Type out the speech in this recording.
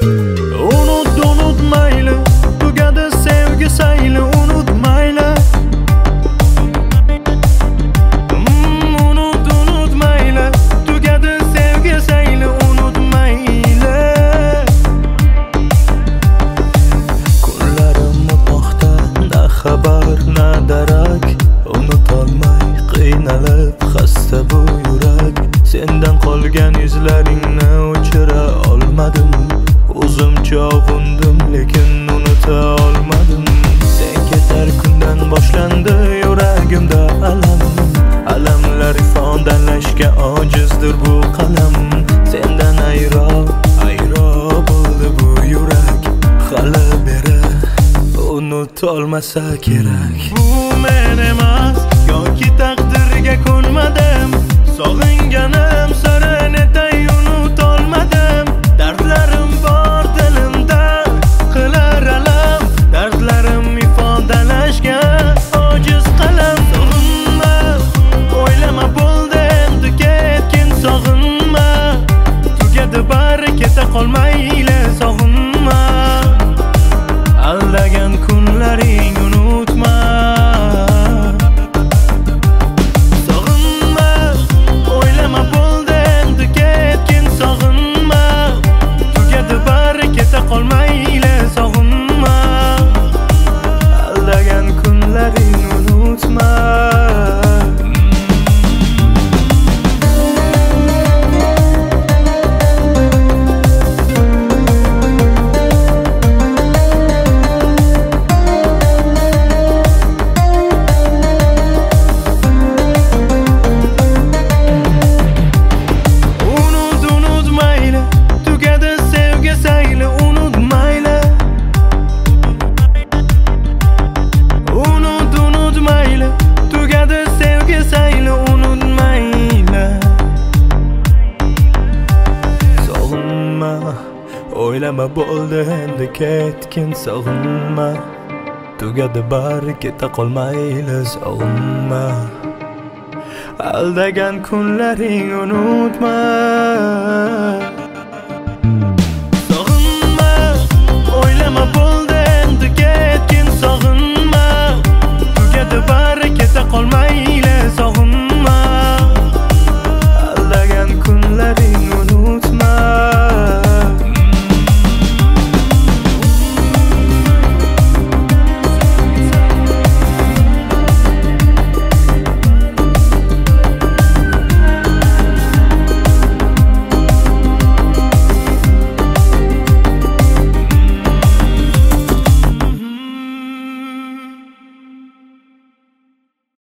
Unut mayli, tugadi sevgi sayli, unut mayli. Unut mayli, tugadi sevgi sayli, unut mayli. Kunlarim o'tmoqda, na xabar, na darak. Unutolmay qiynalib xasta bu yurak. Sendan qolgan izlaringni o'chira olmadim. O'zimcha ovundim, lekin unuta olmadim. Sen ketar kundan boshlandi yuragimda alam. Alamlar ifodalashga ojizdir bu qalam. Sendan ayro bo'ldi bu yurak. Hali beri unutolmasa kerak. Bu men emas, yoki taqdirga ko'nmadim. Sog'inganim sari netay unutolmadim. Dardlarim bor dilimda, qilar alam. Dardlarim ifodalashga ojiz qalam. Sog'inma, o'ylama bo'ldi endi ketgin. Sog'inma, tugadi bari keta qolmayli. Sog'inma, aldagan kunlaring unutma. Qolmayli, sog'inma. Aldagan kunlaring unutma. Unut mayli, tugadi sevgi sayli, unut mayli. Unut mayli, tugadi sevgi sayli, unut mayli. Sog'inma, o'ylama bo'ldi endi ketgin. Sog'inma, tugadi bari keta qolmayli. Sog'inma, aldagan kunlaring unutma.